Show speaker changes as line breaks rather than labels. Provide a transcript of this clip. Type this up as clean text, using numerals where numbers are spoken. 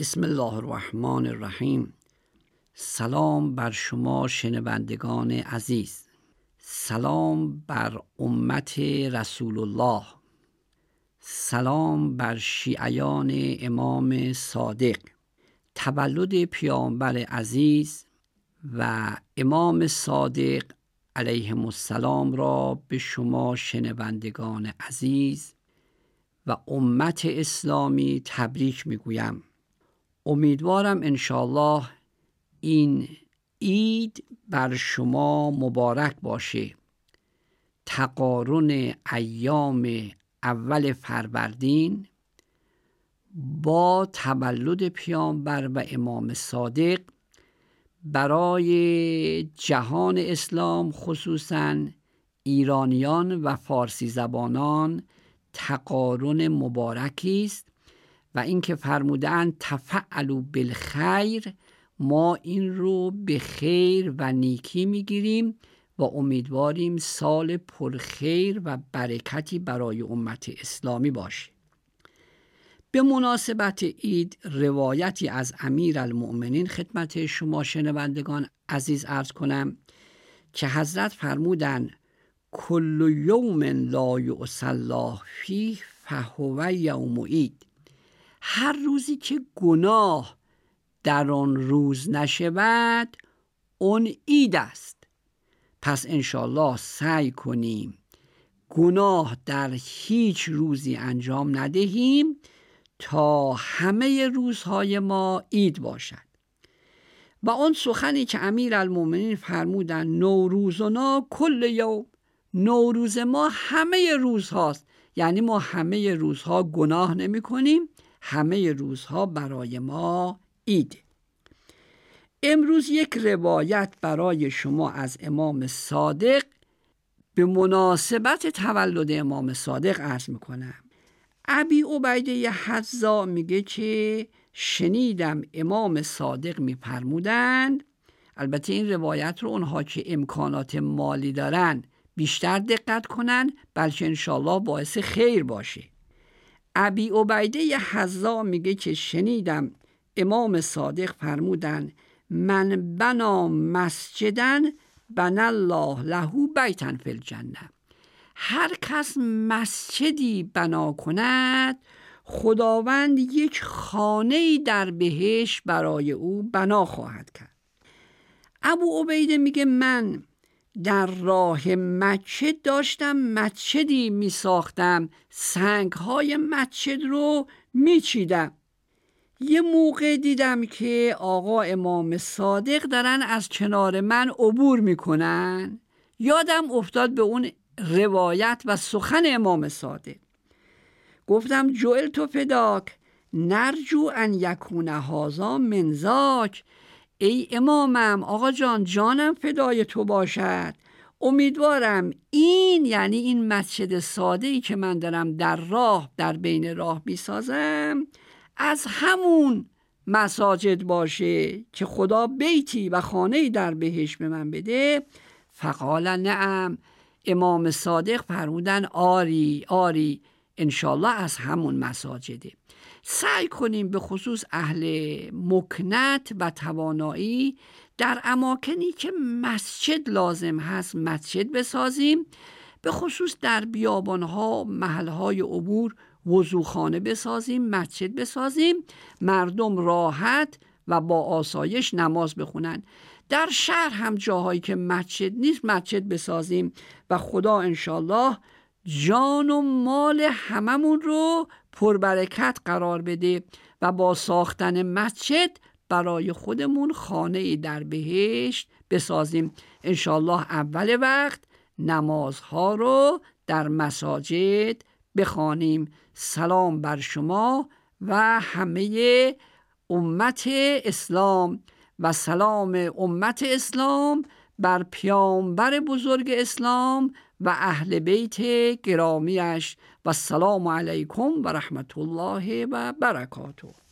بسم الله الرحمن الرحیم. سلام بر شما شنوندگان عزیز، سلام بر امت رسول الله، سلام بر شیعیان امام صادق. تولد پیامبر عزیز و امام صادق علیهم السلام را به شما شنوندگان عزیز و امت اسلامی تبریک میگویم. امیدوارم انشاءالله این عید بر شما مبارک باشه. تقارن ایام اول فروردین با تولد پیامبر و امام صادق برای جهان اسلام، خصوصاً ایرانیان و فارسی زبانان، تقارن مبارکی است و اینکه فرمودند تفعلوا بالخیر، ما این رو به خیر و نیکی میگیریم و امیدواریم سال پرخیر و برکتی برای امت اسلامی باشه. به مناسبت عید روایتی از امیرالمؤمنین خدمت شما شنوندگان عزیز عرض کنم که حضرت فرمودند کل یوم لا یعصی الله فیه فهو یوم عید. هر روزی که گناه در آن روز نشود اون عید است. پس انشالله سعی کنیم گناه در هیچ روزی انجام ندهیم تا همه روزهای ما عید باشد. و آن سخنی که امیرالمؤمنین فرمودند نوروزنا کل یوم، نوروز ما همه روزهاست، یعنی ما همه روزها گناه نمی کنیم، همه روزها برای ما عید. امروز یک روایت برای شما از امام صادق به مناسبت تولد امام صادق عرض میکنم. ابی عبیده حظا میگه که شنیدم امام صادق میفرمودند، البته این روایت رو اونها که امکانات مالی دارن بیشتر دقت کنن، بلکه انشالله باعث خیر باشه. ابی عبیده حظا میگه که شنیدم امام صادق فرمودند من بنا مسجدن بنی الله له بیتا فی الجنه. هر کس مسجدی بنا کند خداوند یک خانه‌ای در بهشت برای او بنا خواهد کرد. ابو عبیده میگه من در راه مسجد داشتم مسجدی می ساختم، سنگهای مسجد رو می چیدم. یه موقع دیدم که آقا امام صادق دارن از کنار من عبور می کنن. یادم افتاد به اون روایت و سخن امام صادق. گفتم جعلت فداک نرجو ان یکون هذا من ذاک. ای امامم، آقا جان، جانم فدای تو باشد، امیدوارم این، یعنی این مسجد ساده‌ای که من دارم در بین راه بیسازم، از همون مساجد باشه که خدا بیتی و خانه‌ای در بهشت به من بده. فقال نعم. امام صادق فرمودن آری انشالله از همون مساجده. سعی کنیم به خصوص اهل مکنت و توانایی در اماکنی که مسجد لازم هست مسجد بسازیم، به خصوص در بیابانها، محلهای عبور وضوخانه بسازیم، مسجد بسازیم، مردم راحت و با آسایش نماز بخونن. در شهر هم جاهایی که مسجد نیست مسجد بسازیم و خدا انشالله جان و مال هممون رو پربرکت قرار بده و با ساختن مسجد برای خودمون خانه‌ای در بهشت بسازیم. انشالله اول وقت نمازها رو در مساجد بخوانیم. سلام بر شما و همه امت اسلام و سلام امت اسلام بر پیامبر بزرگ اسلام و اهل بیت گرامیش و السلام علیکم و رحمت الله و برکاته.